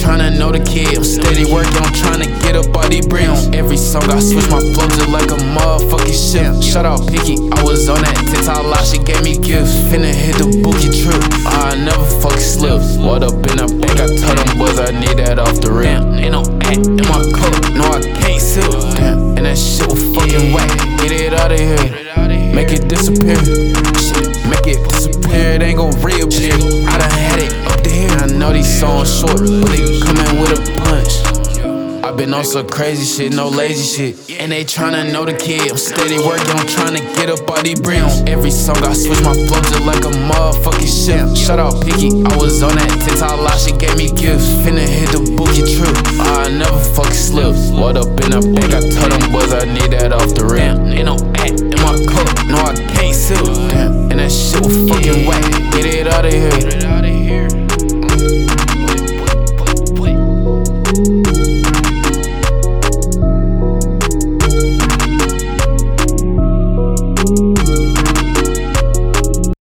tryna know the kid. I'm steady working, I'm tryna get up all these bricks. Every song I switch my flow just like a motherfucking ship. Shout out Picky, I was on that TikTok live, she gave me gifts. Finna hit the bookie trip, I never fucking slip. What up in the bank, I told them boys I need that off the rip. Ain't no act in my coat, no I can't sip. Damn, and that shit was fucking whack. Get it out of here, make it disappear. Shit, make it disappear, it ain't gon' reappear. I done had it up to here. I know these songs short, but they comin' with a punch. I been on some crazy shit, no lazy shit. And they tryna know the kid. I'm steady working, I'm tryna get up all these bricks. Every song I switch my flow just like a motherfucking ship. Shout out Picky, I was on that TikTok live, she gave me gifts. Finna hit the bookie trip, I never fucking slip. What up in the bank, I told them boys I need that off the rip. Ain't no act in my coat, no I can't sip. Damn, and that shit was fucking whack. Get it out of here.